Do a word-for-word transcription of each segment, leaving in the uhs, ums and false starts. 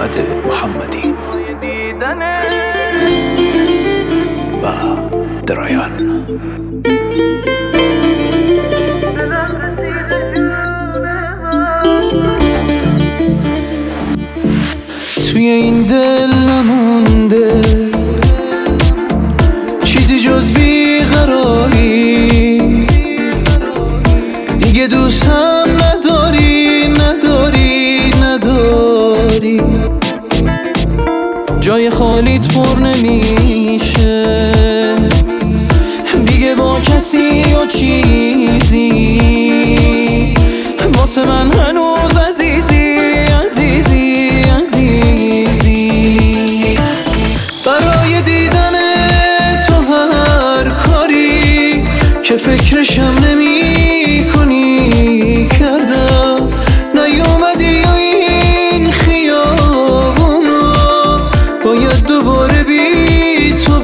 احمد محمدی و درایان. توی این دل نمونده چیزی جز بیقراری، دیگه دوستم نداری نداری نداری، جای خالیت پر نمیشه دیگه با کسی و چیزی، واسه من هنوز عزیزی عزیزی عزیزی. برای دیدن تو هر کاری که فکرشم نمی کنی کردم، نیومدی و این خیابونو باید دوباره بی تو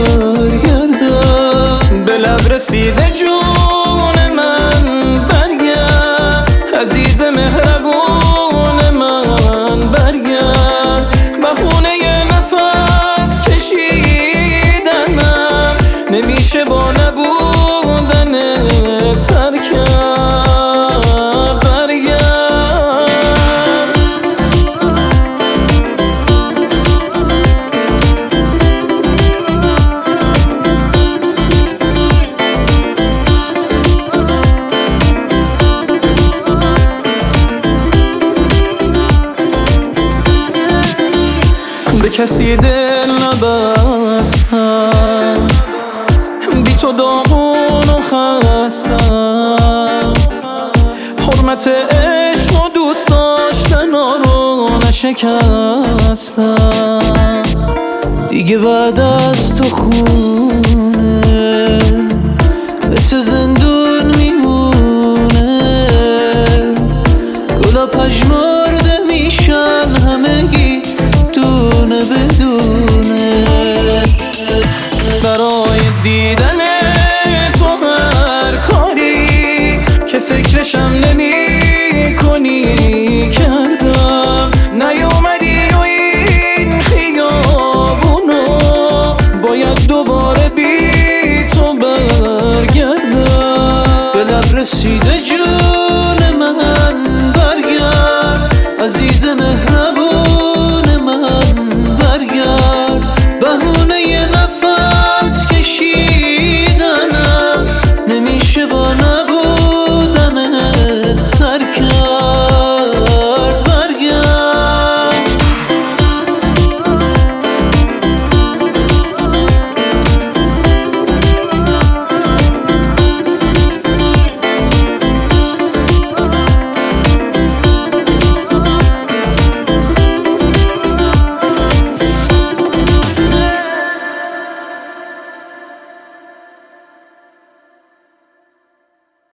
برگردم. به لب رسیده جون من برگرد، عزیز مهربون من برگرد، بهونه یه نفس کشیدنم نمیشه با نبودن سر کرد. برگرد به کسی دل نبستم، بی تو داغون و خستم، حرمت عشق و دوست داشتن رو نشکستم. دیگه بعد از تو خونه مثل زندون میمونه، گلا پژمرده میشن همگی دونه بدونه. برای دیدن تو هر کاری که فکرشم نمی کنی کردم، نیومدی و این خیابونو باید دوباره بی تو برگردم. به لب رسیده جو